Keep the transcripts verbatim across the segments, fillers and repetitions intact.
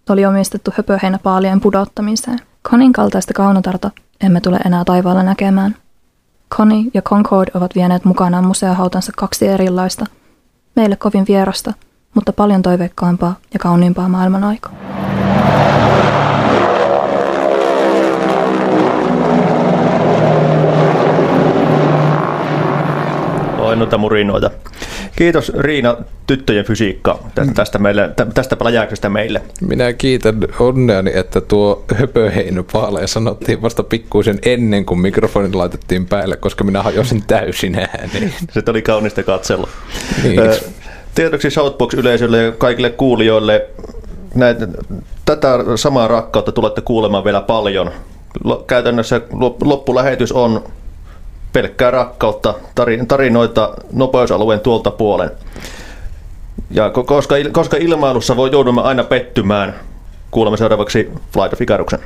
oli omistettu höpöheinäpaalien pudottamiseen. Conin kaltaista kaunotarta emme tule enää taivaalla näkemään. Connie ja Concord ovat vieneet mukanaan museohautansa kaksi erilaista, meille kovin vierasta, mutta paljon toiveikkaampaa ja kauniimpaa maailman aikaa. Oi noita murinoita. Kiitos Riina, tyttöjen fysiikka, tästä, meille, tästä pläjäyksestä meille. Minä kiitän onneani, että tuo höpöheinäpaaleja sanottiin vasta pikkuisen ennen kuin mikrofonit laitettiin päälle, koska minä hajosin täysin ääniin. Se oli kaunista katsella. Niin. Tiedoksi Shoutbox-yleisölle ja kaikille kuulijoille, näitä, tätä samaa rakkautta tulette kuulemaan vielä paljon. Käytännössä loppulähetys on pelkkää rakkautta, tarinoita nopeusalueen tuolta puolen. Ja koska, koska ilmailussa voi joudumme aina pettymään, kuulemme seuraavaksi Flight of Icaruksen.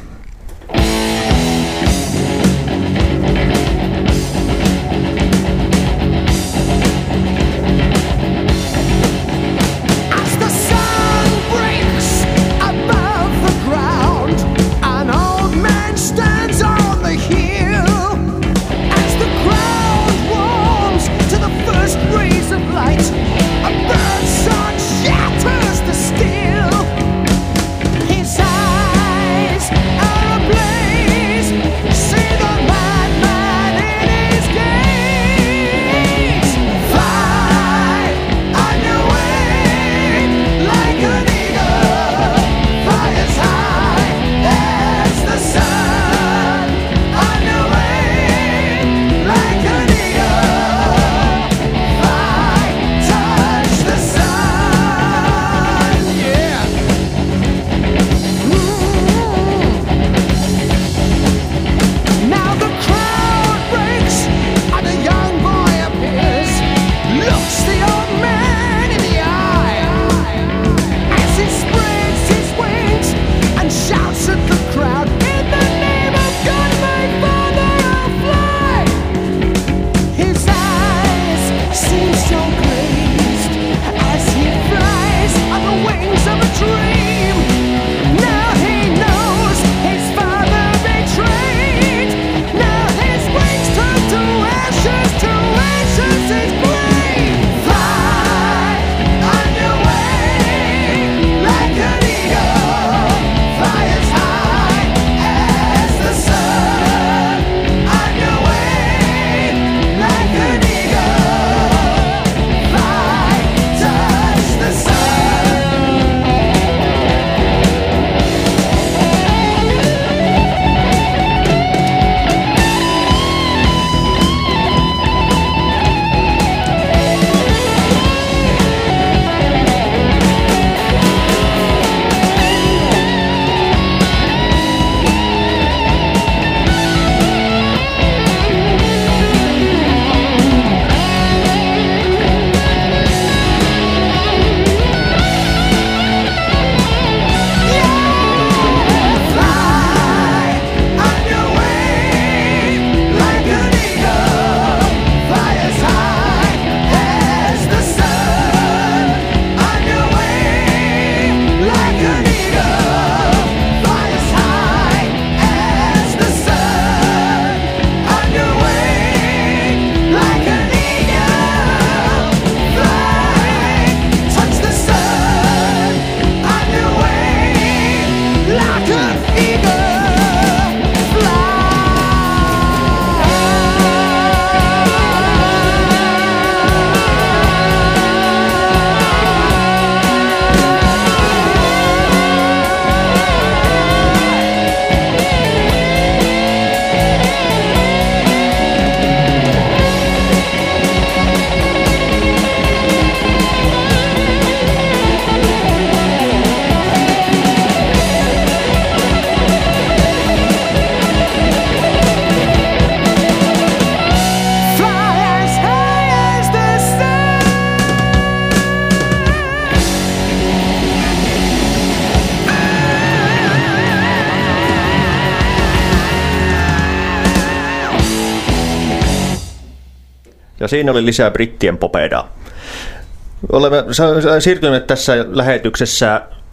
Ja siinä oli lisää brittien popedaa. Olemme siirtyneet tässä lähetyksessä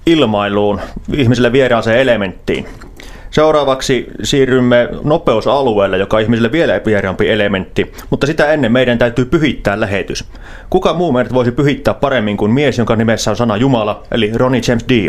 ilmailuun, ihmisille vieraaseen elementtiin. Seuraavaksi siirrymme nopeusalueelle, joka on ihmisille vielä vieraampi elementti, mutta sitä ennen meidän täytyy pyhittää lähetys. Kuka muu meidät voisi pyhittää paremmin kuin mies, jonka nimessä on sana Jumala, eli Ronnie James Dio?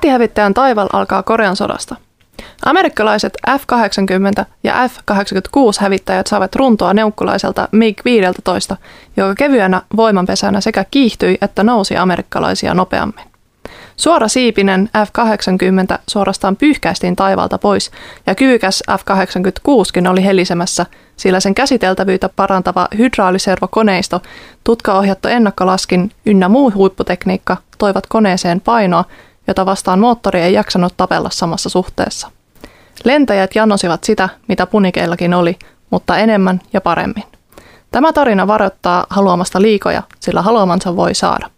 Jättihävittäjän taival alkaa Korean sodasta. Amerikkalaiset F kahdeksankymmentä ja F kahdeksankymmentäkuusi hävittäjät saavat runtoa neukkulaiselta MiG viisitoista, joka kevyenä voimanpesänä sekä kiihtyi että nousi amerikkalaisia nopeammin. Suora siipinen F kahdeksankymmentä suorastaan pyyhkäistiin taivaalta pois ja kyvykäs F kahdeksankymmentäkuusikin oli helisemässä, sillä sen käsiteltävyyttä parantava hydraaliservokoneisto, tutkaohjattu ennakkolaskin ynnä muu huipputekniikka toivat koneeseen painoa, jota vastaan moottori ei jaksanut tapella samassa suhteessa. Lentäjät janosivat sitä, mitä punikeillakin oli, mutta enemmän ja paremmin. Tämä tarina varoittaa haluamasta liikoja, sillä haluamansa voi saada.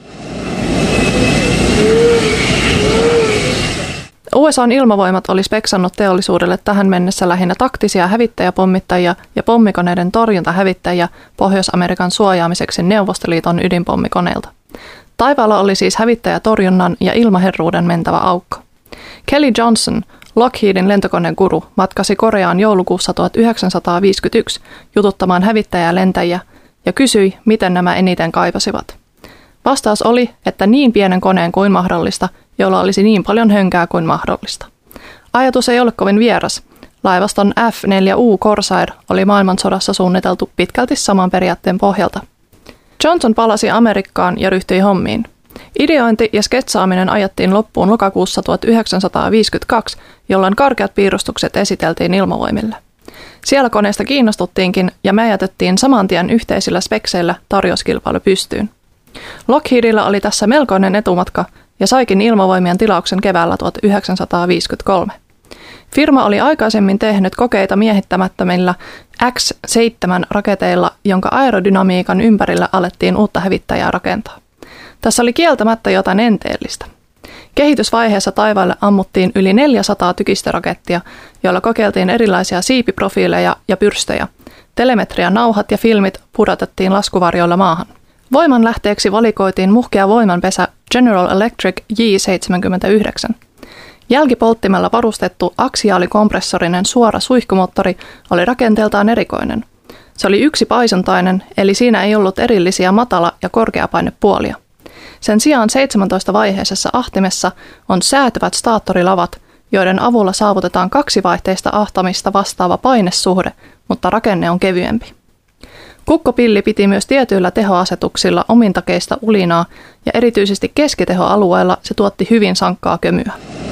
U S A:n ilmavoimat oli speksannut teollisuudelle tähän mennessä lähinnä taktisia hävittäjäpommittajia ja pommikoneiden torjuntahävittäjiä Pohjois-Amerikan suojaamiseksi Neuvostoliiton ydinpommikoneilta. Taivaalla oli siis hävittäjätorjunnan ja ilmaherruuden mentävä aukko. Kelly Johnson, Lockheedin lentokoneen guru, matkasi Koreaan joulukuussa tuhatyhdeksänsataaviisikymmentäyksi jututtamaan hävittäjää lentäjiä ja kysyi, miten nämä eniten kaipasivat. Vastaus oli, että niin pienen koneen kuin mahdollista, jolla olisi niin paljon hönkää kuin mahdollista. Ajatus ei ole kovin vieras. Laivaston F neljä U Corsair oli maailmansodassa suunniteltu pitkälti saman periaatteen pohjalta. Johnson palasi Amerikkaan ja ryhtyi hommiin. Ideointi ja sketsaaminen ajattiin loppuun lokakuussa tuhatyhdeksänsataaviisikymmentäkaksi, jolloin karkeat piirustukset esiteltiin ilmavoimille. Siellä koneesta kiinnostuttiinkin ja me jätettiin saman tien yhteisillä spekseillä tarjouskilpailu pystyyn. Lockheedilla oli tässä melkoinen etumatka ja saikin ilmavoimien tilauksen keväällä tuhatyhdeksänsataaviisikymmentäkolme. Firma oli aikaisemmin tehnyt kokeita miehittämättömillä X seitsemän raketeilla, jonka aerodynamiikan ympärillä alettiin uutta hävittäjää rakentaa. Tässä oli kieltämättä jotain enteellistä. Kehitysvaiheessa taivaalle ammuttiin yli neljäsataa tykistörakettia, joilla kokeiltiin erilaisia siipiprofiileja ja pyrstöjä. Telemetrianauhat ja filmit pudotettiin laskuvarjoilla maahan. Voiman lähteeksi valikoitiin muhkea voimanpesä General Electric J seitsemänkymmentäyhdeksän. Jälkipolttimella varustettu aksiaalikompressorinen suora suihkumoottori oli rakenteeltaan erikoinen. Se oli yksipaisuntainen, eli siinä ei ollut erillisiä matala- ja korkeapainepuolia. Sen sijaan seitsemäntoista vaiheisessa ahtimessa on säätävät staattorilavat, joiden avulla saavutetaan kaksivaihteista ahtamista vastaava painesuhde, mutta rakenne on kevyempi. Kukkopilli piti myös tietyillä tehoasetuksilla omintakeista ulinaa ja erityisesti keskitehoalueella se tuotti hyvin sankkaa kömyä.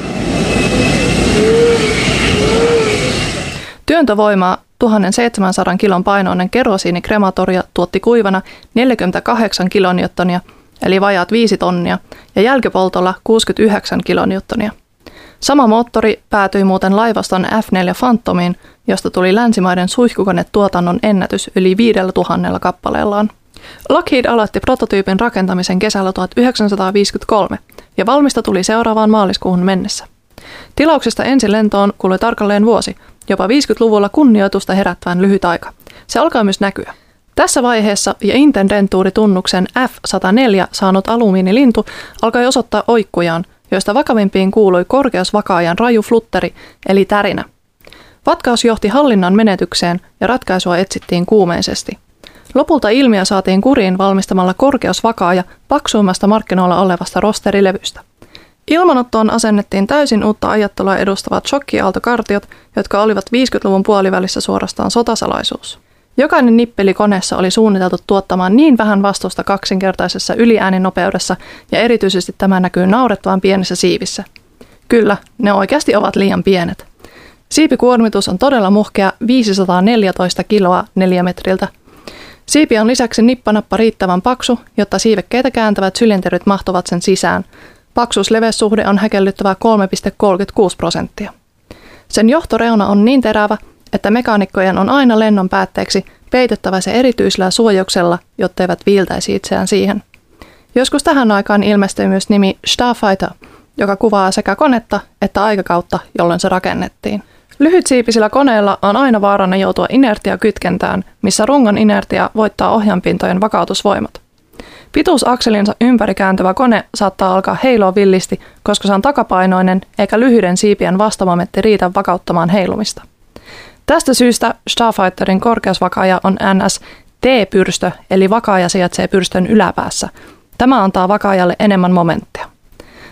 Työntövoimaa tuhatseitsemänsataa kilon painoinen kerosiinikrematoria tuotti kuivana neljäkymmentäkahdeksan kilonewtonia eli vajaat viisi tonnia ja jälkipoltolla kuusikymmentäyhdeksän kilonewtonia. Sama moottori päätyi muuten laivaston F neljä Phantomiin, josta tuli länsimaiden suihkukonetuotannon ennätys yli viidellä tuhannella kappaleellaan. Lockheed aloitti prototyypin rakentamisen kesällä tuhatyhdeksänsataaviisikymmentäkolme ja valmista tuli seuraavaan maaliskuuhun mennessä. Tilauksesta ensi lentoon kului tarkalleen vuosi, jopa viisikymmentäluvulla kunnioitusta herättävän lyhyt aika. Se alkaa myös näkyä. Tässä vaiheessa ja intendentuuritunnuksen F sata neljä saanut alumiinilintu alkoi osoittaa oikkujaan, joista vakavimpiin kuului korkeusvakaajan raju flutteri eli tärinä. Vatkaus johti hallinnan menetykseen ja ratkaisua etsittiin kuumeisesti. Lopulta ilmiö saatiin kuriin valmistamalla korkeusvakaaja paksuimmasta markkinoilla olevasta rosterilevystä. Ilmanottoon asennettiin täysin uutta ajattelua edustavat shokkiaaltokartiot, jotka olivat viisikymmentäluvun puolivälissä suorastaan sotasalaisuus. Jokainen nippeli koneessa oli suunniteltu tuottamaan niin vähän vastusta kaksinkertaisessa yliääninopeudessa ja erityisesti tämä näkyy naurettavan pienissä siivissä. Kyllä, ne oikeasti ovat liian pienet. Siipikuormitus on todella muhkea viisisataaneljätoista kiloa neliömetriltä. Siipi on lisäksi nippanappa riittävän paksu, jotta siivekkeitä kääntävät sylinterit mahtuvat sen sisään. Paksuusleveyssuhde on häkellyttävä kolme pilkku kolmekymmentäkuusi prosenttia. Sen johtoreuna on niin terävä, että mekaanikkojen on aina lennon päätteeksi peitettävä se erityisellä suojauksella, jotteivät viiltäisi itseään siihen. Joskus tähän aikaan ilmestyi myös nimi Starfighter, joka kuvaa sekä konetta että aikakautta, jolloin se rakennettiin. Lyhytsiipisillä koneilla on aina vaarana joutua inertiakytkentään, missä rungon inertia voittaa ohjanpintojen vakautusvoimat. Pituusakselinsa ympäri kääntyvä kone saattaa alkaa heiloa villisti, koska se on takapainoinen eikä lyhyiden siipien vastamomentti riitä vakauttamaan heilumista. Tästä syystä Starfighterin korkeusvakaaja on N S T-pyrstö, eli vakaaja sijaitsee pyrstön yläpäässä. Tämä antaa vakaajalle enemmän momenttia.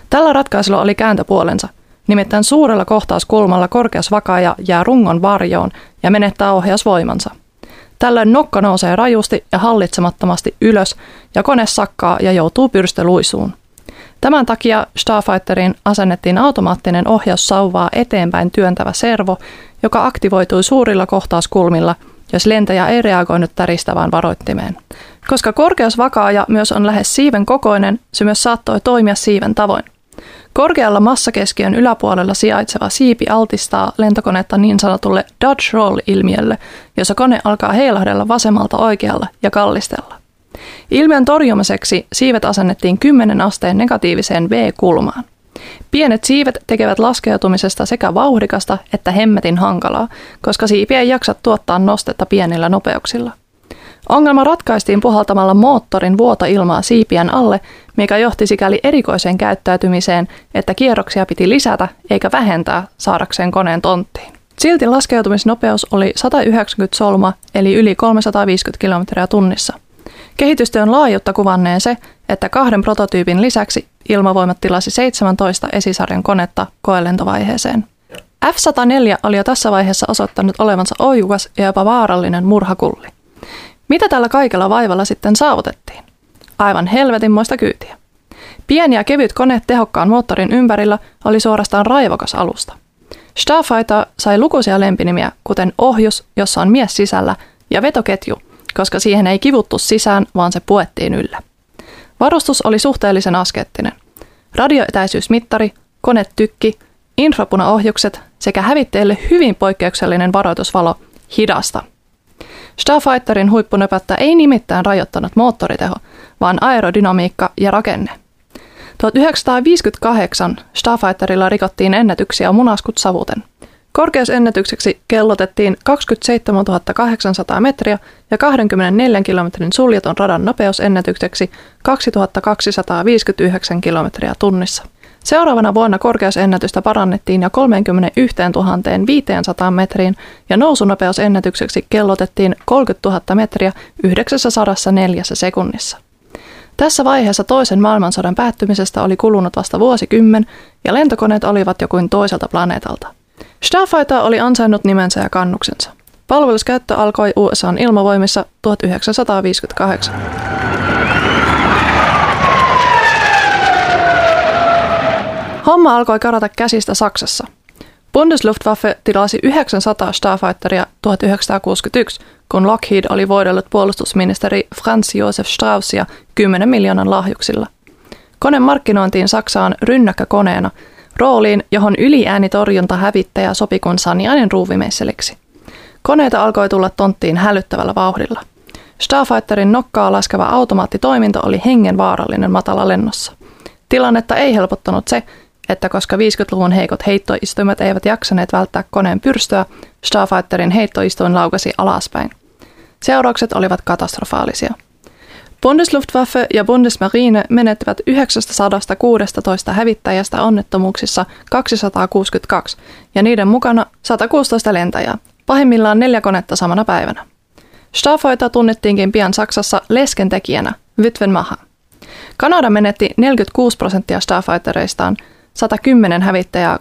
Tällä ratkaisulla oli kääntöpuolensa. Nimittäin suurella kohtauskulmalla korkeusvakaaja jää rungon varjoon ja menettää ohjausvoimansa. Tällöin nokka nousee rajusti ja hallitsemattomasti ylös ja kone sakkaa ja joutuu pyrstöluisuun. Tämän takia Starfighteriin asennettiin automaattinen ohjaussauvaa eteenpäin työntävä servo, joka aktivoitui suurilla kohtauskulmilla, jos lentäjä ei reagoinut täristävään varoittimeen. Koska korkeusvakaaja myös on lähes siiven kokoinen, se myös saattoi toimia siiven tavoin. Korkealla massakeskiön yläpuolella sijaitseva siipi altistaa lentokonetta niin sanotulle Dodge Roll-ilmiölle, jossa kone alkaa heilahdella vasemmalta oikealle ja kallistella. Ilmiön torjumiseksi siivet asennettiin kymmenen asteen negatiiviseen V-kulmaan. Pienet siivet tekevät laskeutumisesta sekä vauhdikasta että hemmetin hankalaa, koska siipi ei jaksa tuottaa nostetta pienillä nopeuksilla. Ongelma ratkaistiin puhaltamalla moottorin vuotoilmaa siipien alle, mikä johti sikäli erikoiseen käyttäytymiseen, että kierroksia piti lisätä eikä vähentää saadakseen koneen tonttiin. Silti laskeutumisnopeus oli sata yhdeksänkymmentä solma eli yli kolmesataaviisikymmentä kilometriä tunnissa. Kehitystyön laajuutta kuvannee se, että kahden prototyypin lisäksi Ilmavoimat tilasi seitsemäntoista esisarjan konetta koelentovaiheeseen. F sata neljä oli jo tässä vaiheessa osoittanut olevansa ojukas ja jopa vaarallinen murhakulli. Mitä tällä kaikella vaivalla sitten saavutettiin? Aivan helvetinmoista kyytiä. Pieni ja kevyt kone tehokkaan moottorin ympärillä oli suorastaan raivokas alusta. Starfighter sai lukuisia lempinimiä, kuten ohjus, jossa on mies sisällä, ja vetoketju, koska siihen ei kivuttu sisään, vaan se puettiin yllä. Varustus oli suhteellisen askeettinen. Radioetäisyysmittari, konetykki, infrapunaohjukset sekä hävittäjille hyvin poikkeuksellinen varoitusvalo hidasta. Starfighterin huippunöpättä ei nimittäin rajoittanut moottoriteho, vaan aerodynamiikka ja rakenne. tuhatyhdeksänsataaviisikymmentäkahdeksan Starfighterilla rikottiin ennätyksiä munaskut savuten. Korkeusennätykseksi kellotettiin kaksikymmentäseitsemäntuhatta kahdeksansataa metriä ja kaksikymmentäneljä kilometrin suljetun radan nopeusennätykseksi kaksituhattakaksisataaviisikymmentäyhdeksän kilometriä tunnissa. Seuraavana vuonna korkeusennätystä parannettiin jo kolmekymmentäyksituhatta viisisataa metriin ja nousunopeusennätykseksi kellotettiin kolmekymmentätuhatta metriä yhdeksänsataaneljä sekunnissa. Tässä vaiheessa toisen maailmansodan päättymisestä oli kulunut vasta vuosikymmen ja lentokoneet olivat jo kuin toiselta planeetalta. Starfighter oli ansainnut nimensä ja kannuksensa. Palveluskäyttö alkoi U S A:n ilmavoimissa tuhatyhdeksänsataaviisikymmentäkahdeksan. Homma alkoi karata käsistä Saksassa. Bundesluftwaffe tilasi yhdeksänsataa Starfighteria tuhatyhdeksänsataakuusikymmentäyksi, kun Lockheed oli voidellut puolustusministeri Franz Josef Straussia kymmenen miljoonan lahjuksilla. Kone markkinointiin Saksaan rynnäkkökoneena, rooliin, johon yliäänitorjuntahävittäjä sopi kuin saniainen ruuvimeisseliksi. Koneita alkoi tulla tonttiin hälyttävällä vauhdilla. Starfighterin nokkaa laskeva automaattitoiminto oli hengenvaarallinen matala lennossa. Tilannetta ei helpottanut se, että koska viisikymmentäluvun heikot heittoistuimet eivät jaksaneet välttää koneen pyrstöä, Starfighterin heittoistuin laukasi alaspäin. Seuraukset olivat katastrofaalisia. Bundesluftwaffe ja Bundesmarine menettivät yhdeksänsataakuusitoista hävittäjästä onnettomuuksissa kaksisataakuusikymmentäkaksi ja niiden mukana sata kuusitoista lentäjää, pahimmillaan neljä konetta samana päivänä. Starfighter tunnettiinkin pian Saksassa leskentekijänä, Witwenmacher. Kanada menetti neljäkymmentäkuusi prosenttia Starfightereistaan, sata kymmenen hävittäjää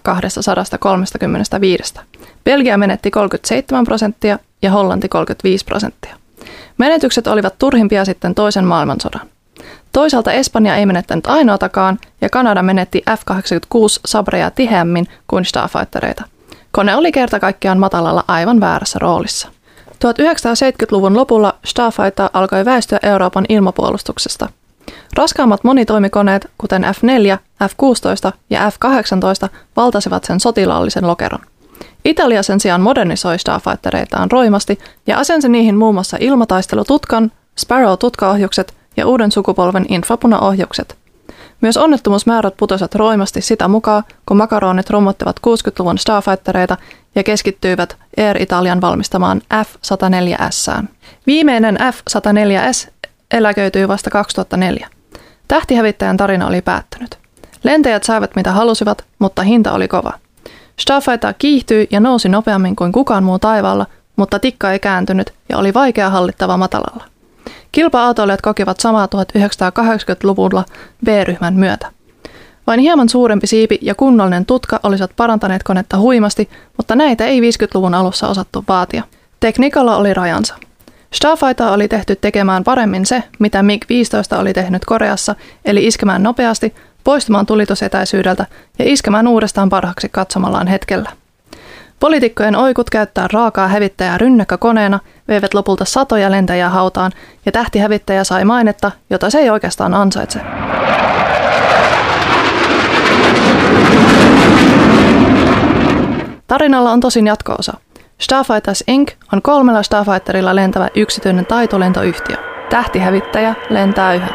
kaksisataakolmekymmentäviisi. Belgia menetti kolmekymmentäseitsemän prosenttia ja Hollanti kolmekymmentäviisi prosenttia. Menetykset olivat turhimpia sitten toisen maailmansodan. Toisaalta Espanja ei menettänyt ainoatakaan ja Kanada menetti F kahdeksankymmentäkuusi Sabreja tiheämmin kuin Starfightereita. Kone oli kerta kaikkiaan matalalla aivan väärässä roolissa. tuhatyhdeksänsataaseitsemänkymmentäluvun lopulla Starfighter alkoi väistyä Euroopan ilmapuolustuksesta. Raskaammat monitoimikoneet, kuten F neljä, F kuusitoista ja F kahdeksantoista, valtasivat sen sotilaallisen lokeron. Italia sen sijaan modernisoi Starfightereitaan roimasti ja asensi niihin muun muassa ilmataistelututkan, Sparrow-tutkaohjukset ja uuden sukupolven infrapunaohjukset. Myös onnettomuusmäärät putosivat roimasti sitä mukaan, kun makaronit romuttivat kuusikymmentäluvun Starfightereita ja keskittyivät Air Italian valmistamaan F sata neljä S:ään. Viimeinen F sata neljä S eläköityi vasta kaksituhattaneljä. Tähtihävittäjän tarina oli päättynyt. Lentäjät saivat mitä halusivat, mutta hinta oli kova. Starfighter kiihtyi ja nousi nopeammin kuin kukaan muu taivaalla, mutta tikka ei kääntynyt ja oli vaikea hallittava matalalla. Kilpa-autoilijat kokivat samaa tuhatyhdeksänsataakahdeksankymmentäluvulla B-ryhmän myötä. Vain hieman suurempi siipi ja kunnollinen tutka olisivat parantaneet konetta huimasti, mutta näitä ei viisikymmentäluvun alussa osattu vaatia. Tekniikalla oli rajansa. Starfighter oli tehty tekemään paremmin se, mitä MiG viisitoista oli tehnyt Koreassa, eli iskemään nopeasti, poistumaan tulitusetäisyydeltä ja iskemään uudestaan parhaaksi katsomallaan hetkellä. Poliitikkojen oikut käyttää raakaa hävittäjää rynnäkkökoneena veivät lopulta satoja lentäjiä hautaan, ja tähtihävittäjä sai mainetta, jota se ei oikeastaan ansaitse. Tarinalla on tosin jatko-osa. Starfighters incorporated on kolmella Starfighterilla lentävä yksityinen taitolentoyhtiö. Tähtihävittäjä lentää yhä.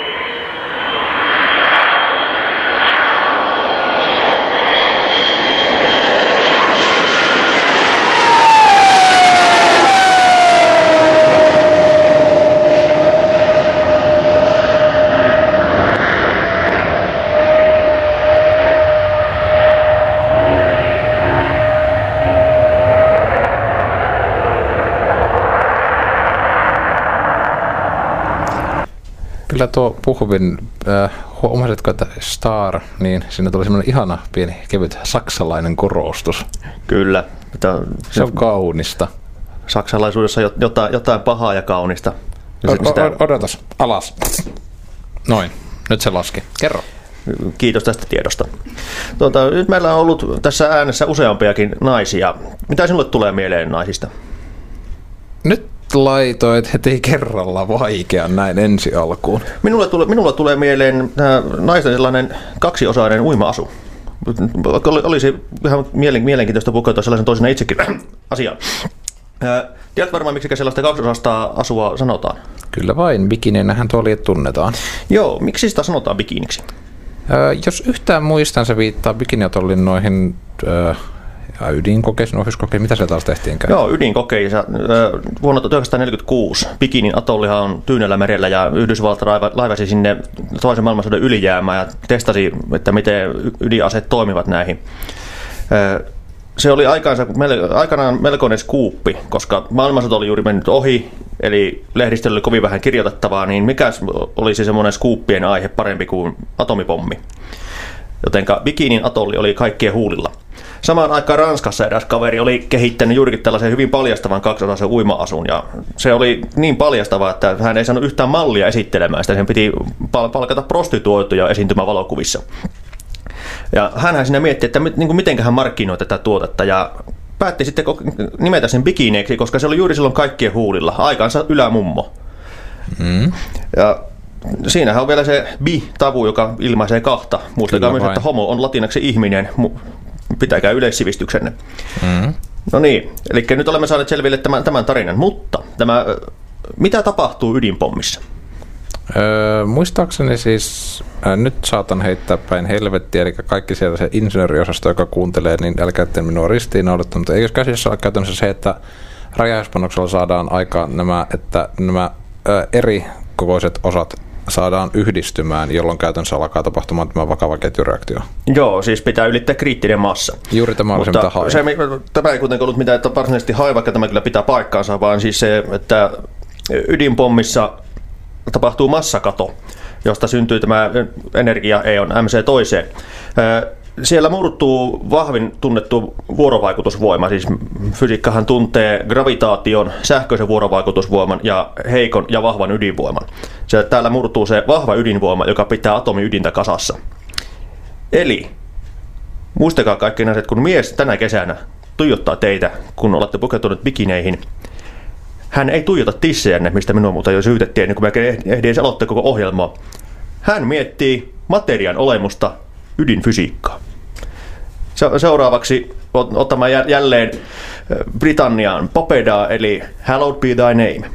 Kyllä tuo puhuvin, äh, huomasitko, että Star, niin siinä tuli semmoinen ihana pieni kevyt saksalainen korostus. Kyllä. Se on kaunista. Saksalaisuudessa jotain, jotain pahaa ja kaunista. O- o- odotas, alas. Noin, nyt se laski. Kerro. Kiitos tästä tiedosta. Tuota, nyt meillä on ollut tässä äänessä useampiakin naisia. Mitä sinulle tulee mieleen naisista? Nyt laitoit heti kerralla vaikean näin ensi alkuun. Minulle tulee, minulle tulee mieleen naisten sellainen kaksiosainen uima-asu. Olisi ihan mielenkiintoista pukeutua sellaisen toisena itsekin asiaan. Tiedät varmaan, miksi sellaista kaksiosasta asua sanotaan? Kyllä vain, bikininähän tuo liet tunnetaan. Joo, miksi sitä sanotaan bikiniksi? Öö, jos yhtään muistan, se viittaa bikiniatollin noihin öö, ydinkokeisiin, ohjuskokeisiin. Mitä se taas tehtiinkään? Joo, ydinkokeissa. Vuonna tuhatyhdeksänsataaneljäkymmentäkuusi Bikinin atollihan on Tyynellä merellä ja Yhdysvalta laivasi sinne toisen maailmansodan ylijäämään ja testasi, että miten ydinaseet toimivat näihin. Se oli aikaansa, aikanaan melkoinen skuuppi, koska maailmansota oli juuri mennyt ohi, eli lehdistöllä oli kovin vähän kirjoitettavaa, niin mikä olisi semmoinen skuuppien aihe parempi kuin atomipommi. Jotenka Bikinin atolli oli kaikkien huulilla. Samaan aikaan Ranskassa eräs kaveri oli kehittänyt juurikin tällaisen hyvin paljastavan kaksiosaisen uima-asun, ja se oli niin paljastava, että hän ei saanut yhtään mallia esittelemään sitä, sen piti palkata prostituoituja esiintymään valokuvissa. Ja hänhän siinä mietti, että niin miten hän markkinoi tätä tuotetta, ja päätti sitten nimetä sen bikineiksi, koska se oli juuri silloin kaikkien huulilla, aikansa ylämummo. Mm. Ja siinähän on vielä se bi-tavu, joka ilmaisee kahta. Muistakaa myös, että homo on latinaksi ihminen. Pitäkää yleissivistyksenne. Mm. No niin, eli nyt olemme saaneet selville tämän, tämän tarinan, mutta tämä, mitä tapahtuu ydinpommissa? Öö, muistaakseni siis, äh, nyt saatan heittää päin helvettiä, eli kaikki siellä se insinööriosasto, joka kuuntelee, niin älkää ette minua ristiinnauletta, mutta eikö käsissä ole käytännössä se, että räjäyspanoksella saadaan aikaan nämä, että nämä äh, eri kokoiset osat saadaan yhdistymään, jolloin käytännössä alkaa tapahtumaan tämä vakava ketjureaktio. Joo, siis pitää ylittää kriittinen massa. Juuri tämä oli se, mitä hain. Se, tämä ei kuitenkaan ollut mitään, että varsinaisesti hain, vaikka tämä kyllä pitää paikkaansa, vaan siis se, että ydinpommissa tapahtuu massakato, josta syntyy tämä energia-eon M C toiseen. Siellä murtuu vahvin tunnettu vuorovaikutusvoima, siis fysiikkahan tuntee gravitaation, sähköisen vuorovaikutusvoiman ja heikon ja vahvan ydinvoiman. Se, täällä murtuu se vahva ydinvoima, joka pitää atomiydintä kasassa. Eli muistakaa kaikki naiset, kun mies tänä kesänä tuijottaa teitä, kun olette pukeutuneet bikineihin, hän ei tuijota tissejänne, mistä minua muuta jo syytettiin, ennen kuin mä ehdin aloittaa koko ohjelmaa. Hän miettii materiaan olemusta, ydinfysiikkaa. Seuraavaksi ottamaan jälleen Britannian Popedaa, eli Hallowed be thy name.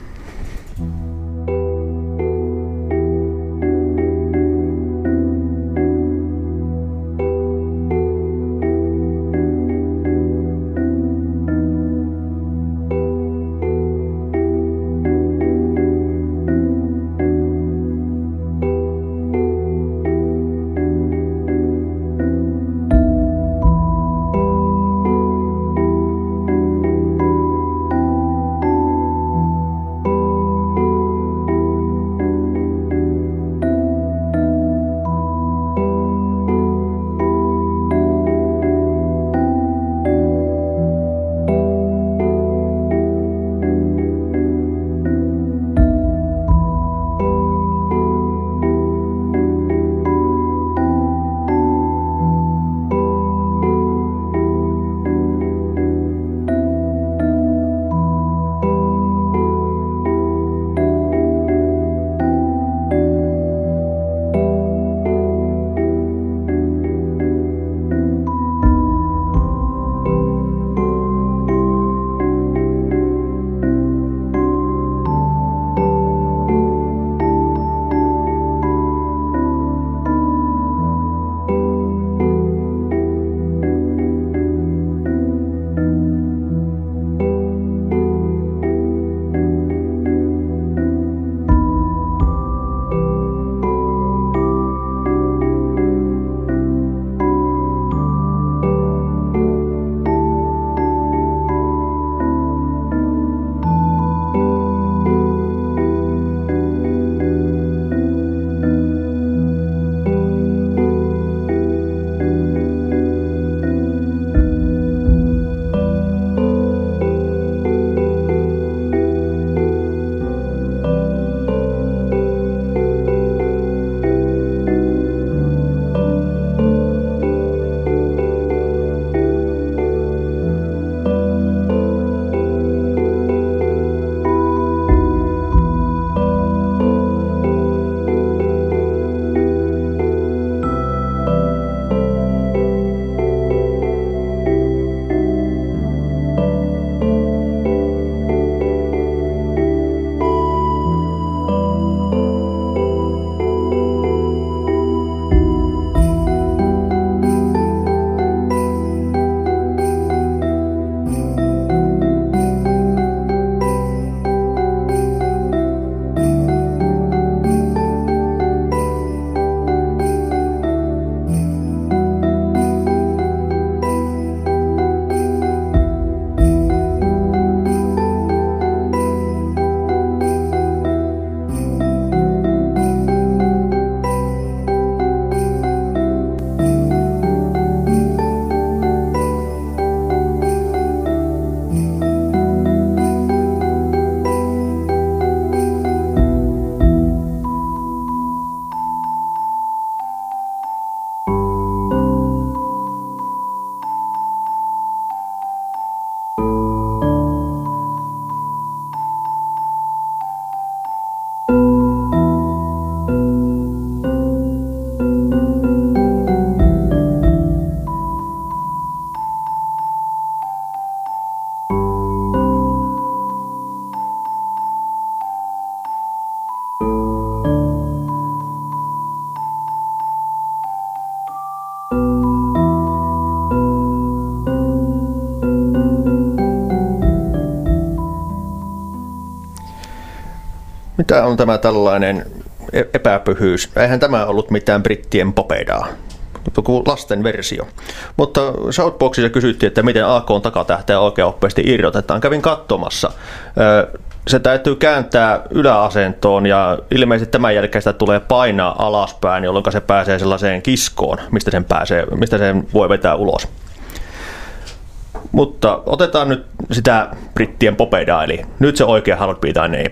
Tämä on tämä tällainen epäpyhyys. Eihän tämä ollut mitään brittien popedaa. Joku lasten versio. Mutta Shoutboxissa kysyttiin, että miten A K:n takatähteä oikeaoppeasti irrotetaan. Kävin katsomassa. Se täytyy kääntää yläasentoon ja ilmeisesti tämän jälkeen sitä tulee painaa alaspäin, jolloin se pääsee sellaiseen kiskoon, mistä sen, pääsee, mistä sen voi vetää ulos. Mutta otetaan nyt sitä brittien popedaa, eli nyt se oikea Harold Be Thy Name.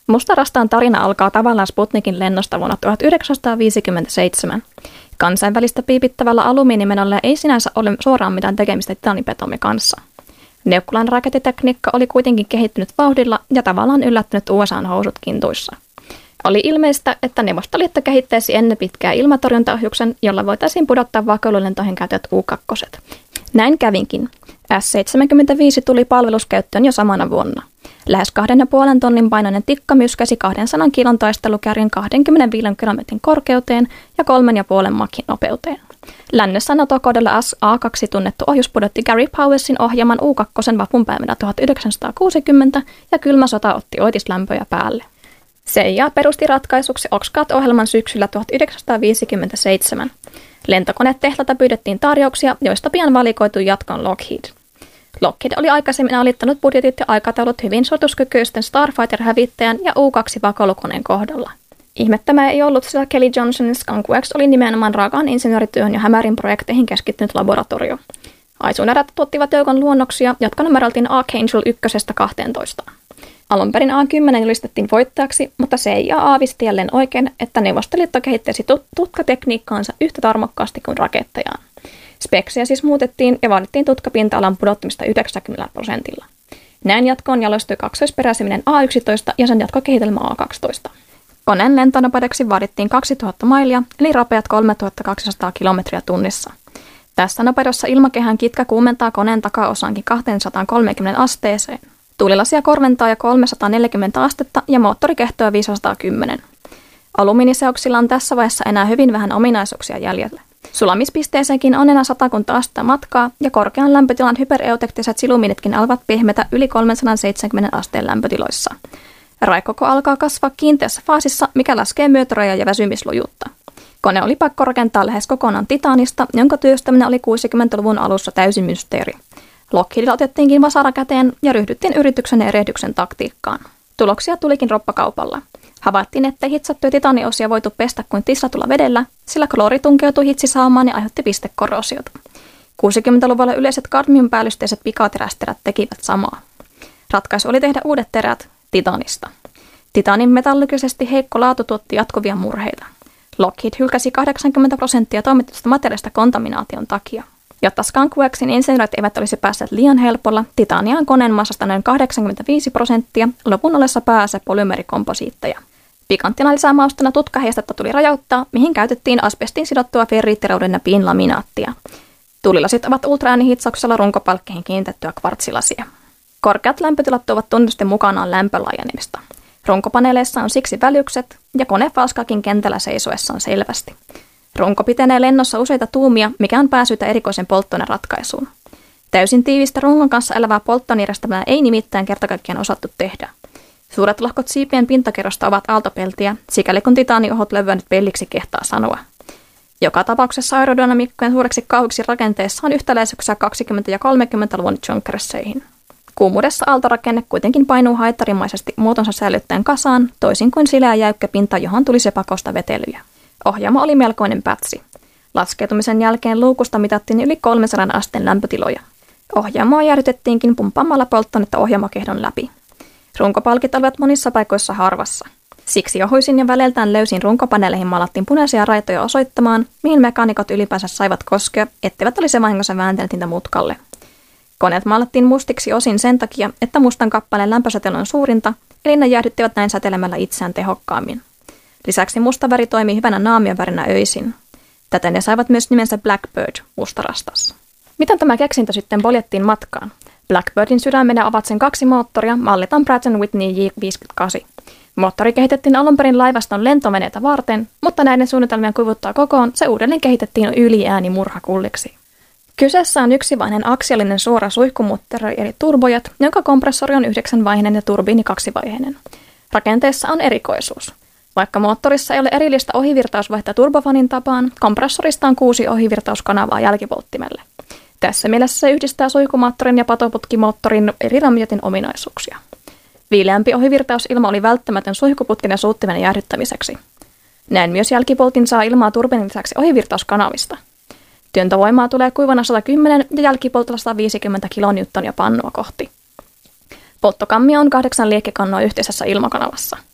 Mustarastaan tarina alkaa tavallaan Sputnikin lennosta vuonna tuhatyhdeksänsataaviisikymmentäseitsemän. Kansainvälistä piipittävällä alumiinimenolla ei sinänsä ole suoraan mitään tekemistä titanipetomin kanssa. Neukkulan rakettitekniikka oli kuitenkin kehittynyt vauhdilla ja tavallaan yllättänyt U S A:n housut kintuissa. Oli ilmeistä, että Neuvostoliitto kehittäisi ennen pitkää ilmatorjuntaohjuksen, jolla voitaisiin pudottaa vakoilulentoihin käytetyt U kaksi. Näin kävinkin. S seitsemänkymmentäviisi tuli palveluskäyttöön jo samana vuonna. Lähes kahden ja puolen tonnin painoinen tikka myskäsi kahdensadan kilon taistelukärjen kaksikymmentäviisi kilometrin korkeuteen ja kolmen ja puolen makin nopeuteen. Lännessä NATO-koodilla S A kaksi tunnettu ohjus pudotti Gary Powersin ohjaaman U kaksi vapunpäivänä tuhatyhdeksänsataakuusikymmentä ja kylmä sota otti oitislämpöjä päälle. C I A perusti ratkaisuksi Oxcart-ohjelman syksyllä tuhatyhdeksänsataaviisikymmentäseitsemän. Lentokonetehtaalta pyydettiin tarjouksia, joista pian valikoitui jatkoon Lockheed. Lockheed oli aikaisemmin alittanut budjetit ja aikataulut hyvin sotuskykyisten Starfighter-hävittäjän ja U kaksi vakoilukoneen kohdalla. Ihme tämä ei ollut, sillä Kelly Johnsonin Skunk Works oli nimenomaan raakaan insinöörityöhön ja hämärin projekteihin keskittynyt laboratorio. Aisunerät tuottivat joukon luonnoksia, jotka numeroltiin Archangel ykkösestä kahteentoista. Alun perin A kymmenen julistettiin voittajaksi, mutta C I A aavisti jälleen oikein, että Neuvostoliitto kehittäisi tut- tutkatekniikkaansa yhtä tarmokkaasti kuin rakettejaan. Speksiä siis muutettiin ja vaadittiin tutkapinta-alan pudottamista yhdeksänkymmentä prosentilla. Näin jatkoon jalostui kaksoisperäiseminen A yksitoista ja sen jatkokehitelmä A kaksitoista. Koneen lentonopeudeksi vaadittiin kaksituhatta mailia, eli rapeat kolmetuhattakaksisataa kilometriä tunnissa. Tässä nopeudessa ilmakehän kitka kuumentaa koneen takaosaankin kaksisataakolmekymmentä asteeseen. Tuulilasia korventaa jo kolmesataaneljäkymmentä astetta ja moottori kehtoa viisisataakymmenen. Alumiiniseoksilla on tässä vaiheessa enää hyvin vähän ominaisuuksia jäljellä. Sulamispisteeseenkin on enää satakunta astetta matkaa ja korkean lämpötilan hypereotektiset silumiinitkin alkavat pehmetä yli kolmesataaseitsemänkymmentä asteen lämpötiloissa. Raikoko alkaa kasvaa kiinteässä faasissa, mikä laskee myötäraja ja väsymislujuutta. Kone oli pakko rakentaa lähes kokonaan titaanista, jonka työstäminen oli kuusikymmentäluvun alussa täysin mysteeri. Lockheedilla otettiinkin vasara käteen ja ryhdyttiin yrityksen ja erehdyksen taktiikkaan. Tuloksia tulikin roppakaupalla. Havaittiin, ettei hitsattuja titaniosia voitu pestä kuin tislatulla vedellä, sillä kloori tunkeutui hitsisaumaan ja aiheutti pistekorrosiota. kuusikymmentäluvulla yleiset kadmiumpäällysteiset pikaterästerät tekivät samaa. Ratkaisu oli tehdä uudet terät titanista. Titanin metallurgisesti heikko laatu tuotti jatkuvia murheita. Lockheed hylkäsi kahdeksankymmentä prosenttia toimitetusta materiaalista kontaminaation takia. Jotta Skunk Worksin insinöörit eivät olisi päässeet liian helpolla, titania on koneen massasta noin kahdeksankymmentäviisi prosenttia, lopun ollessa pääase polymerikomposiitteja. Pikanttina lisämaustona tutkaheistetta tuli rajoittaa, mihin käytettiin asbestiin sidottua ferriittireuden ja piinlaminaattia. Tulilasit ovat ultraäänihitsauksella runkopalkkeihin kiinnitettyä kvartsilasia. Korkeat lämpötilat tuovat tunnistusti mukanaan lämpölaajenemista. Runkopaneeleissa on siksi välykset ja kone falskaakin kentällä seisoessaan selvästi. Runko pitenee lennossa useita tuumia, mikä on pääsyytä erikoisen polttoaineen ratkaisuun. Täysin tiivistä rungon kanssa elävää polttoainejärjestelmää ei nimittäin kertakaikkiaan osattu tehdä. Suuret lohkot siipien pintakerrosta ovat aaltopeltiä, sikäli kun titaaniohot lövännyt pelliksi kehtaa sanoa. Joka tapauksessa aerodynamiikkojen suureksi kauhuksi rakenteessa on yhtäläisyyksiä kaksikymmentä- ja kolmekymmentäluvun junkersseihin. Kuumuudessa aaltorakenne kuitenkin painuu haittarimaisesti muotonsa säilyttäen kasaan, toisin kuin sileä jäykkä pinta, johon tuli se pakosta vetelyjä. Ohjaamo oli melkoinen pätsi. Laskeutumisen jälkeen luukusta mitattiin yli kolmesataa asteen lämpötiloja. Ohjaamoa jäädytettiinkin pumppaamalla polttoainetta ohjaamokehdon läpi. Runkopalkit olivat monissa paikoissa harvassa. Siksi ohuisin ja väleltään löysin runkopaneeleihin maalattiin punaisia raitoja osoittamaan, mihin mekaanikot ylipäänsä saivat koskea, etteivät olisi vahingossa vääntäneet niitä mutkalle. Koneet maalattiin mustiksi osin sen takia, että mustan kappaleen lämpösäteily on suurinta, eli ne jäähdyttivät näin säteilemällä itseään tehokkaammin. Lisäksi musta väri toimii hyvänä naamion värinä öisin. Täten ne saivat myös nimensä Blackbird, mustarastas. Miten tämä keksintö sitten poljettiin matkaan? Blackbirdin sydämenä ovat sen kaksi moottoria, mallitaan Pratt and Whitney J viisikymmentäkahdeksan. Moottori kehitettiin alun perin laivaston lentoveneitä varten, mutta näiden suunnitelmien kuivuttaa kokoon se uudelleen kehitettiin yliäänimurhakulliksi. Kyseessä on yksivaiheinen aksiaalinen suora suihkumoottori eli turbojat, jonka kompressori on yhdeksänvaiheinen ja turbiini kaksivaiheinen. Rakenteessa on erikoisuus. Vaikka moottorissa ei ole erillistä ohivirtausvaihtoa turbofanin tapaan, kompressorista on kuusi ohivirtauskanavaa jälkipolttimelle. Tässä mielessä se yhdistää suihkumoottorin ja patoputkimoottorin eri ramjotin ominaisuuksia. Viileämpi ohivirtausilma oli välttämätön suihkuputken ja suuttimen jäähdyttämiseksi. Näin myös jälkipoltin saa ilmaa turbiinin lisäksi ohivirtauskanavista. Työntövoimaa tulee kuivana sata kymmenen ja jälkipoltolla sata viisikymmentä kilonewtonia pannua kohti. Polttokammio on kahdeksan liekkikannua yhteisessä ilmakanavassa.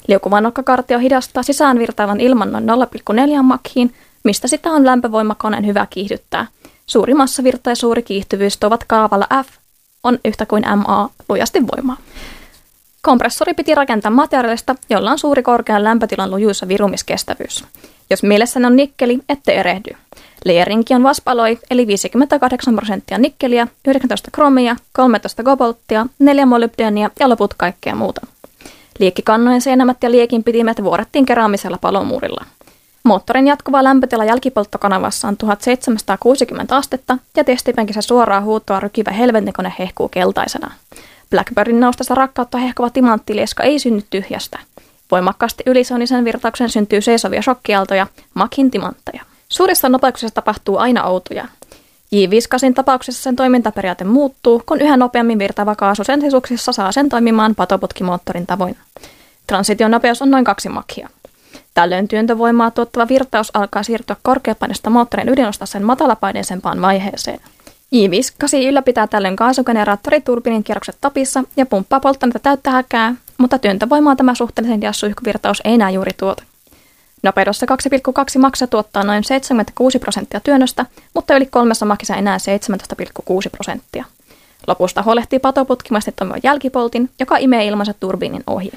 Liukuva nokkakartio hidastaa sisään virtaavan ilman noin nolla pilkku neljä makhiin, mistä sitä on lämpövoimakoneen hyvä kiihdyttää. Suuri massavirta ja suuri kiihtyvyys tuovat kaavalla F on yhtä kuin M A lujasti voimaa. Kompressori piti rakentaa materiaalista, jolla on suuri korkean lämpötilan lujuus ja virumiskestävyys. Jos mielessäni on nikkeli, ette erehdy. Layerinki on waspaloi, eli viisikymmentäkahdeksan prosenttia nikkeliä, yhdeksäntoista kromia, kolmetoista kobolttia, neljä molybdenia ja loput kaikkea muuta. Liekkikannojen seinämät ja liekin pitimet vuorettiin keraamisella palomuurilla. Moottorin jatkuva lämpötila jälkipolttokanavassa on tuhatseitsemänsataakuusikymmentä astetta ja testipenkissä suoraa huutoa rykivä helvetikone hehkuu keltaisena. Blackbirdin noustessa rakkautta hehkuva timanttilieska ei synny tyhjästä. Voimakkaasti ylisonisen virtauksen syntyy seisovia shokkiaaltoja, Machin timantteja. Suurissa nopeuksissa tapahtuu aina outoja. J viisi tapauksessa sen toimintaperiaate muuttuu, kun yhä nopeammin virtaava kaasu sen sisuksissa saa sen toimimaan patoputkimoottorin tavoin. Transition nopeus on noin kaksi Machia. Tällöin työntövoimaa tuottava virtaus alkaa siirtyä korkeapaineista moottorin ydinostasen matalapaineisempaan vaiheeseen. J viisi ylläpitää tällöin kaasugeneraattori turbiinin kierrokset tapissa ja pumppaa polttoainetta täyttä häkää, mutta työntövoimaa tämä suhteellisen jassuihkuvirtaus ei enää juuri tuota. Nopeudessa kaksi pilkku kaksi maksa tuottaa noin seitsemänkymmentäkuusi prosenttia työnnöstä, mutta yli kolmessa makissa enää seitsemäntoista pilkku kuusi prosenttia. Lopusta huolehtii patoputkimasti toimiva jälkipoltin, joka imee ilmansa turbiinin ohi.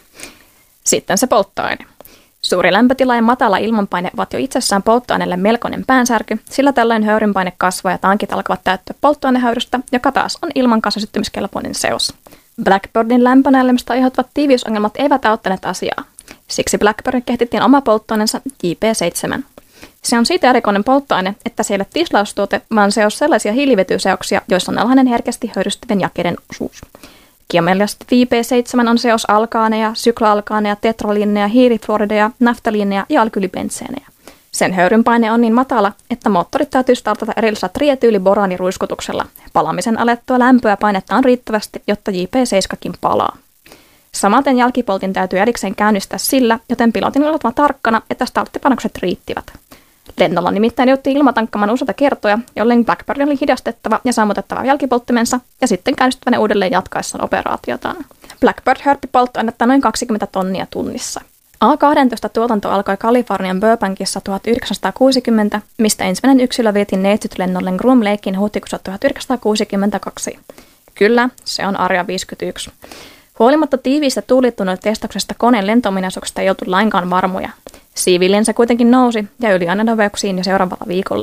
Sitten se polttoaine. Suuri lämpötila ja matala ilmanpaine ovat jo itsessään polttoaineelle melkoinen päänsärky, sillä tällöin höyrynpaine kasvaa ja tankit alkavat täyttyä polttoainehöyrystä, joka taas on ilman kanssa syttymiskelpoinen seos. Blackbirdin lämpönäylemistä aiheutuvat tiiviysongelmat eivät auttaneet asiaa. Siksi Blackbirdin kehitettiin oma polttoaineensa J P seitsemän. Se on siitä erikoinen polttoaine, että se ei ole tislaustuote, vaan se on sellaisia hiilivetyseoksia, joissa on alhainen herkästi höyrystyvien jakeiden osuus. Kemiallisesti J P seitsemän on seos alkaaneja, sykloalkaaneja, tetraliineja, hiilifluorideja, naftaliineja ja alkylibenseenejä. Sen höyrynpaine on niin matala, että moottorit täytyy startata erillisellä trietyyliboraaniruiskutuksella. Palamisen alettua lämpöä painetta on riittävästi, jotta J P seitsemän palaa. Samaten jälkipoltin täytyy erikseen käynnistää sillä, joten pilotin on oltava tarkkana, että starttipanokset riittivät. Lennolla nimittäin joutui ilmatankkamaan useita kertoja, jolloin Blackbird oli hidastettava ja sammutettava jälkipolttimensa ja sitten käynnistettävä ne uudelleen jatkaessaan operaatiotaan. Blackbird hörppi polttoainetta noin kaksikymmentä tonnia tunnissa. A kaksitoista tuotanto alkoi Kalifornian Burbankissa tuhatyhdeksänsataakuusikymmentä, mistä ensimmäinen yksilö vietiin neitsytlennolle Groom Lakein huhtikuussa tuhatyhdeksänsataakuusikymmentäkaksi. Kyllä, se on Area viisikymmentäyksi. Huolimatta tiiviistä tuulittuneiden testauksesta koneen lento-ominaisuuksista ei oltu lainkaan varmoja. Siivilliensä kuitenkin nousi ja yliannonopeuksiin jo seuraavalla viikolla.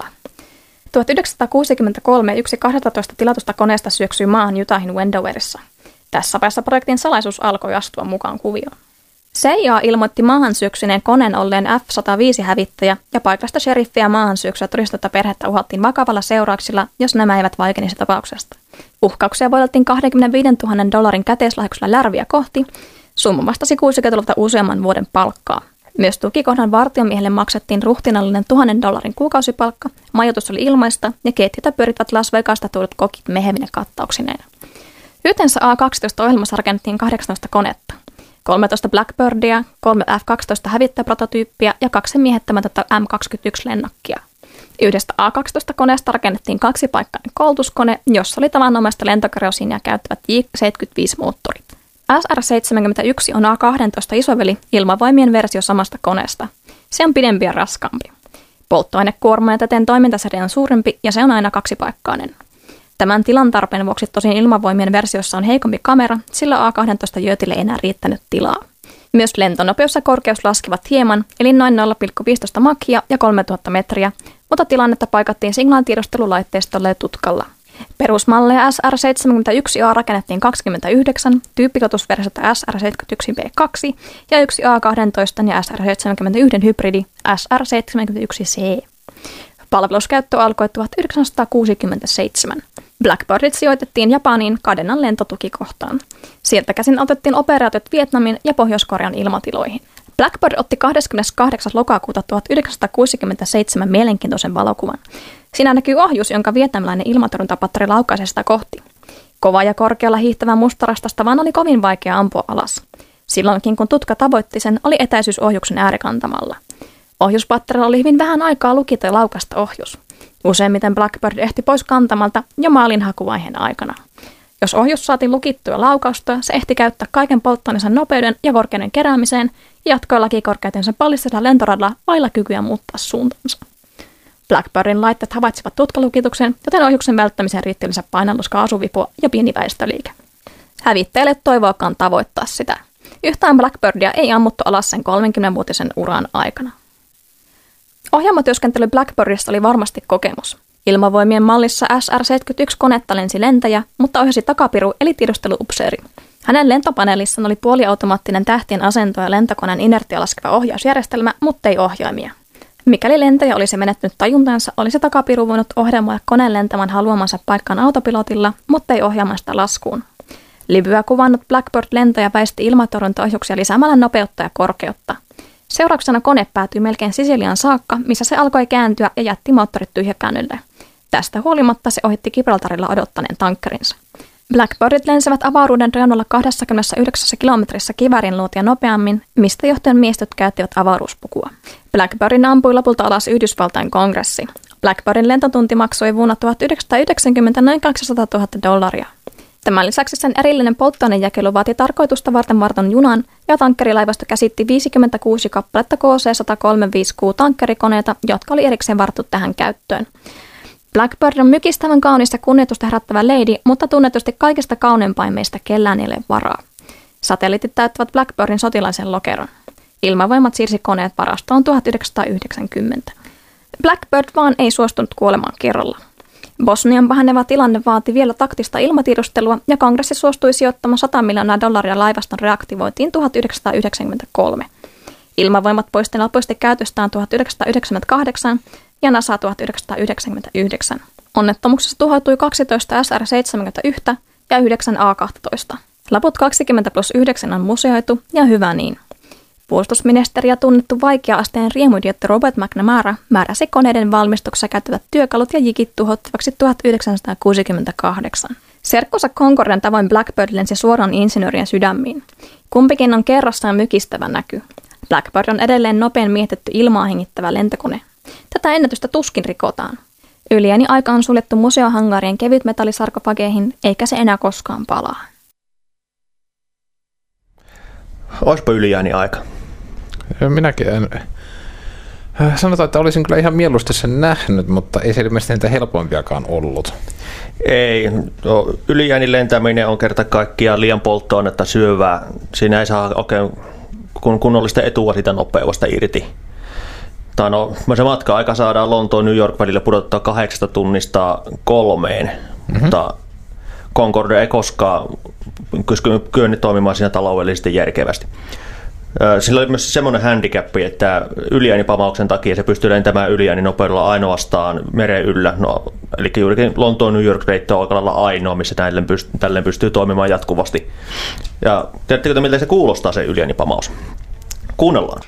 tuhatyhdeksänsataakuusikymmentäkolme yksi kaksitoista tilatusta koneesta syöksyi maahan Utahin Wendoverissa. Tässä vaiheessa projektin salaisuus alkoi astua mukaan kuvioon. C I A ilmoitti maahan syöksyneen koneen olleen F sata viisi hävittäjä ja paikallista sheriffiä maahan syöksyä todistetta perhettä uhattiin vakavalla seurauksilla, jos nämä eivät vaikenisi tapauksesta. Uhkauksia voideltiin kaksikymmentäviisituhatta dollarin käteislahjuksella lärviä kohti. Summa vastasi kuusikymmentäluvulta useamman vuoden palkkaa. Myös tukikohdan vartiomiehelle maksettiin ruhtinallinen tuhannen dollarin kuukausipalkka, majoitus oli ilmaista ja keittiötä pyörittävät Las Vegasta tuodut kokit mehevine kattauksineen. Yhteensä A kaksitoista ohjelmassa rakennettiin kahdeksantoista konetta. kolmetoista Blackbirdia, kolme F kaksitoista hävittäjäprototyyppiä ja kaksi miehittämätöntä M kaksikymmentäyksi lennokkia. Yhdestä A kaksitoista koneesta rakennettiin kaksipaikkainen koulutuskone, jossa oli tavanomaista lentokerosiinia käyttävät J seitsemänkymmentäviisi moottorit. S R seitsemänkymmentäyksi on A kaksitoista isoveli ilmavoimien versio samasta koneesta. Se on pidempi ja raskaampi. Polttoainekuorma ja täten toimintaseria on suurempi ja se on aina kaksipaikkainen. Tämän tilan tarpeen vuoksi tosin ilmavoimien versiossa on heikompi kamera, sillä A kaksitoista jöötille ei enää riittänyt tilaa. Myös lentonopeus ja korkeus laskevat hieman, eli noin nolla pilkku viisitoista Machia ja kolmetuhatta metriä, mutta tilannetta paikattiin signaalitiedustelulaitteistolle ja tutkalla. Perusmalleja S R seitsemänkymmentäyksi A rakennettiin kaksikymmentäyhdeksän, tyyppikotusversiota S R seitsemänkymmentäyksi B kaksi ja yksi A kaksitoista ja S R seitsemänkymmentäyksi hybridi S R seitsemänkymmentäyksi C. Palveluskäyttö alkoi tuhatyhdeksänsataakuusikymmentäseitsemän. Blackbirdit sijoitettiin Japaniin Cadenan lentotukikohtaan. Sieltä käsin otettiin operaatiot Vietnamin ja Pohjois-Korean ilmatiloihin. Blackbird otti kahdeskymmeneskahdeksas lokakuuta tuhatyhdeksänsataakuusikymmentäseitsemän mielenkiintoisen valokuvan. Siinä näkyy ohjus, jonka vietnamilainen ilmatorjuntapatteri laukaisi sitä kohti. Kova ja korkealla hiihtävä mustarastasta vaan oli kovin vaikea ampua alas. Silloinkin kun tutka tavoitti sen, oli etäisyys ohjuksen äärikantamalla. Ohjuspatterilla oli hyvin vähän aikaa lukita ja laukasta ohjus. Useimmiten Blackbird ehti pois kantamalta jo maalinhakuvaiheen aikana. Jos ohjus saatiin lukittua laukausta, se ehti käyttää kaiken polttoaineensa nopeuden ja korkeuden keräämiseen ja jatkoi lakikorkeutensa pallisella lentoradalla vailla kykyä muuttaa suuntansa. Blackbirdin laitteet havaitsivat tutkalukituksen, joten ohjuksen välttämiseen riitti lisä painallus, kaasuvipua ja pieni väistöliike. Hävittäjille toivoakaan tavoittaa sitä. Yhtään Blackbirdia ei ammuttu alas sen kolmekymmenvuotisen uran aikana. Ohjaamotyöskentely Blackbirdista oli varmasti kokemus. Ilmavoimien mallissa S R seitsemänkymmentäyksi konetta lensi lentäjä, mutta ohjasi takapiru eli tiedusteluupseeri. Hänen lentopaneelissaan oli puoliautomaattinen tähtien asento ja lentokoneen inerttia laskeva ohjausjärjestelmä, mutta ei ohjaimia. Mikäli lentäjä olisi menettänyt tajuntansa, olisi takapiru voinut ohjelmoida koneen lentämään haluamansa paikkaan autopilotilla, mutta ei ohjaamaan sitä laskuun. Livyä kuvannut Blackbird-lentäjä väisti ilmatorjuntaohjuksia lisäämällä nopeutta ja korkeutta. Seurauksena kone päätyi melkein Sisilian saakka, missä se alkoi kääntyä ja jätti moottorit tyhjäkäynnille. Tästä huolimatta se ohitti Gibraltarilla odottaneen tankkerinsa. Blackbirdit lensivät avaruuden reunalla kaksikymmentäyhdeksän kilometrissä kiväärin luotia nopeammin, mistä johtuen miestöt käyttivät avaruuspukua. Blackbirdin ampui lopulta alas Yhdysvaltain kongressi. Blackbirdin lentotunti maksoi vuonna tuhatyhdeksänsataayhdeksänkymmentä noin kaksisataatuhatta dollaria. Tämän lisäksi sen erillinen polttoainejakelu vaati tarkoitusta varten varton junan ja tankkerilaivasto käsitti viisikymmentäkuusi kappaletta K C sata kolmekymmentäviisi Q tankkerikoneita, jotka oli erikseen varattu tähän käyttöön. Blackbird on mykistävän kaunis ja kunnioitusta herättävä lady, mutta tunnetusti kaikista kaunempain meistä kellään ei ole varaa. Satelliitit täyttävät Blackbirdin sotilaisen lokeron. Ilmavoimat siirsi koneet varastoon tuhatyhdeksänsataayhdeksänkymmentä. Blackbird vaan ei suostunut kuolemaan kerralla. Bosnian paheneva tilanne vaati vielä taktista ilmatiedustelua ja kongressi suostui sijoittamaan sata miljoonaa dollaria laivaston reaktivointiin tuhatyhdeksänsataayhdeksänkymmentäkolme. Ilmavoimat poisti lopusti käytöstään tuhatyhdeksänsataayhdeksänkymmentäkahdeksan ja NASA tuhatyhdeksänsataayhdeksänkymmentäyhdeksän. Onnettomuuksessa tuhoutui kaksitoista S R seitsemänkymmentäyksi ja yhdeksän A kaksitoista. Laput kaksikymmentä plus yhdeksän on museoitu ja hyvä niin. Puolustusministeri ja tunnettu vaikea-asteen riemudiotti Robert McNamara määräsi koneiden valmistuksessa käyttävät työkalut ja jigit tuhottavaksi tuhatyhdeksänsataakuusikymmentäkahdeksan. Serkkunsa Concorden tavoin Blackbird lensi suoraan insinöörien sydämiin. Kumpikin on kerrassaan mykistävä näky. Blackbird on edelleen nopein miehitetty ilmaa hengittävä lentokone. Tätä ennätystä tuskin rikotaan. Yliääni aika on suljettu museohangarien kevytmetallisarkofageihin, eikä se enää koskaan palaa. Oispa ylijääni aika. Minäkin en. Sanotaan, että olisin kyllä ihan mieluusti sen nähnyt, mutta ei se ilmeisesti niitä helpoimpiakaan ollut. Ei. No, ylijääni lentäminen on kerta kaikkiaan liian polttoainetta syövää. Siinä ei saa oikein kunnollista etua siitä nopeudesta irti. Tai no, se matka-aika saadaan Lontoon New York välillä pudottaa kahdeksasta tunnista kolmeen, mm-hmm. mutta Concorde ei koskaan kyennyt toimimaan siinä taloudellisesti järkevästi. Sillä oli myös semmoinen handicap, että yliäänipamauksen takia se pystyy lentämään yliääninopeudella ainoastaan meren yllä. No, eli juurikin Lontoon New York-reitti on aika ainoa, missä tälleen pystyy, tälleen pystyy toimimaan jatkuvasti. Ja tiedättekö, miltä se kuulostaa se yliäänipamaus? Kuunnellaan.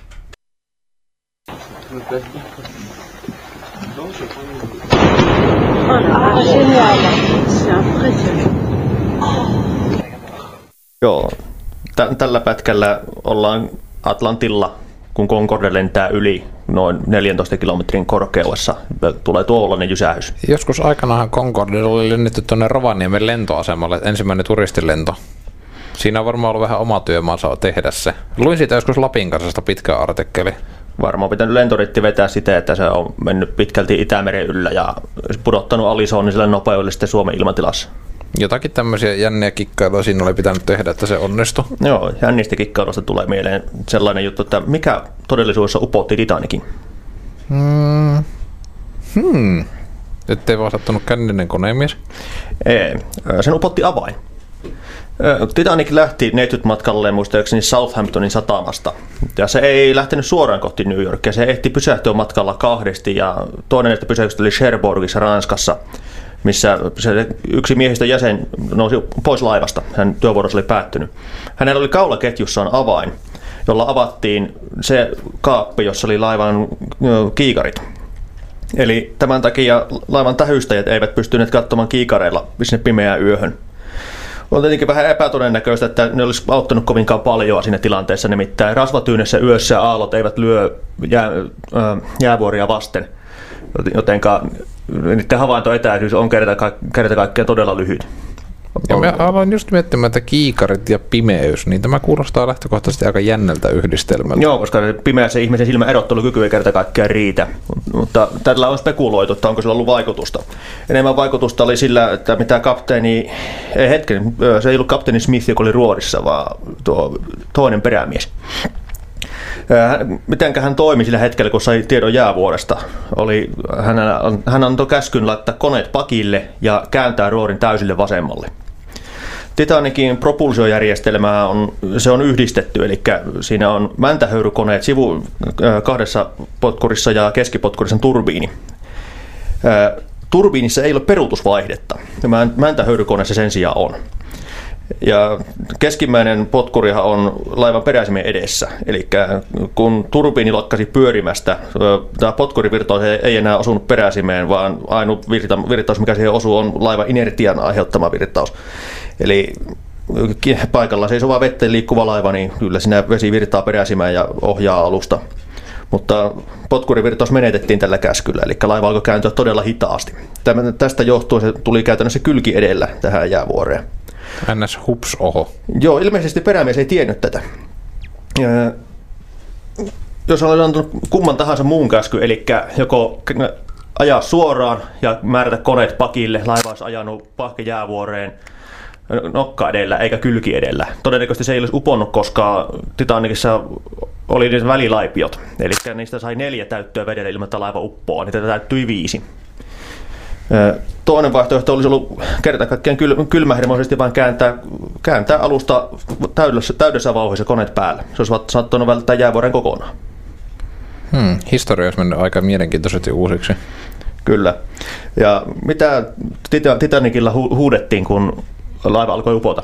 Joo, Tä- tällä pätkällä ollaan Atlantilla, kun Concorde lentää yli noin neljäntoista kilometrin korkeudessa. Tulee tuollainen jysähys. Joskus aikanaanhan Concorde oli lennetty tuonne Rovaniemen lentoasemalle, ensimmäinen turistilento. Siinä on varmaan ollut vähän oma työmaansa tehdä se. Luin siitä joskus Lapin kansasta pitkä artikkeli. Varmaan pitänyt lentoritti vetää sitä, että se on mennyt pitkälti Itämeren yllä ja pudottanut alisooniselle nopeudelle sitten Suomen ilmatilassa. Jotakin tämmöisiä jänniä kikkailuja siinä oli pitänyt tehdä, että se onnistui. Joo, jännistä kikkailusta tulee mieleen sellainen juttu, että mikä todellisuudessa upotti Titanicin? Hmm. Hmm. Ettei vaan sattunut känninen konemies? Ei, sen upotti avain. Titanic lähti neitsytmatkalle muistaakseni Southamptonin satamasta. Ja se ei lähtenyt suoraan kohti New Yorkia, se ehti pysähtyä matkalla kahdesti. Ja toinen näistä pysähdystä oli Cherbourgissa Ranskassa, missä se yksi miehistön jäsen nousi pois laivasta. Hän työvuorossa oli päättynyt. Hänellä oli kaulaketjussaan avain, jolla avattiin se kaappi, jossa oli laivan kiikarit. Eli tämän takia laivan tähystäjät eivät pystyneet katsomaan kiikareilla sinne pimeään yöhön. On tietenkin vähän epätodennäköistä, että ne olisi auttanut kovinkaan paljon siinä tilanteessa, nimittäin rasvatyynessä yössä aallot eivät lyö jää, jäävuoria vasten, jotenka niiden havaintoetäisyys on kerta kaikkiaan todella lyhyt. Ja mä aloin just miettimään, että kiikarit ja pimeys, niin tämä kuulostaa lähtökohtaisesti aika jännältä yhdistelmältä. Joo, koska pimeässä ihmisen silmän erottelukyky ei kerta kaikkiaan riitä, mutta tällä on spekuloitu, että onko sillä ollut vaikutusta. Enemmän vaikutusta oli sillä, että mitä kapteeni, ei hetken, se ei ollut kapteeni Smith, joka oli ruorissa, vaan tuo toinen perämies. Mitenkä hän toimi sillä hetkellä, kun sai tiedon jäävuoresta? Oli, hän, hän antoi käskyn laittaa koneet pakille ja kääntää ruorin täysille vasemmalle. Titanicin propulsiojärjestelmää on, se on yhdistetty, eli siinä on mäntähöyrykoneet sivu kahdessa potkurissa ja keskipotkurissa turbiini. Turbiinissa ei ole peruutusvaihdetta, mäntähöyrykoneessa sen sijaan on. Ja keskimmäinen potkurihan on laivan peräsimen edessä, eli kun turbiini lakkasi pyörimästä, tämä potkurivirtaus ei enää osunut peräsimeen, vaan ainut virtaus, mikä siihen osuu, on laivan inertian aiheuttama virtaus. Eli paikalla seisova vetteen liikkuva laiva, niin kyllä siinä vesi virtaa peräsimeen ja ohjaa alusta. Mutta potkurivirtaus menetettiin tällä käskyllä, eli laiva alkoi kääntyä todella hitaasti. Tästä johtuen se tuli käytännössä kylki edellä tähän jäävuoreen. Ns. Hups, oho. Joo, ilmeisesti perämies ei tiennyt tätä. Ja jos olisi antanut kumman tahansa muun käsky, eli joko ajaa suoraan ja määrätä koneet pakille, laiva olisi ajanut pahke jäävuoreen nokka edellä eikä kylki edellä. Todennäköisesti se ei olisi uponnut, koska Titanicissa oli niitä välilaipiot, eli niistä sai neljä täyttöä vedellä ilman, että laiva uppoaa, niitä täyttyi viisi. Toinen vaihtoehto olisi ollut kerta kaikkiaan kylmähermoisesti vain kääntää, kääntää alusta täydessä, täydessä vauhdissa koneet päällä. Se olisi saattanut välttää jäävuoren kokonaan. Hmm, historia olisi mennyt aika mielenkiintoisesti uusiksi. Kyllä. Ja mitä Titanicilla hu- huudettiin, kun laiva alkoi upota?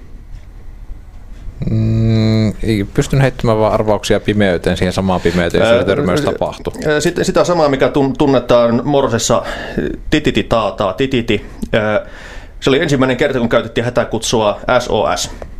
Mm, pystyn heittämään vaan arvauksia pimeyteen, siihen samaan pimeyteen, jos se törmäys tapahtui. Sitten sitä samaa, mikä tunnetaan Morsessa tititi taataa, tititi. Se oli ensimmäinen kerta, kun käytettiin hätäkutsua S O S.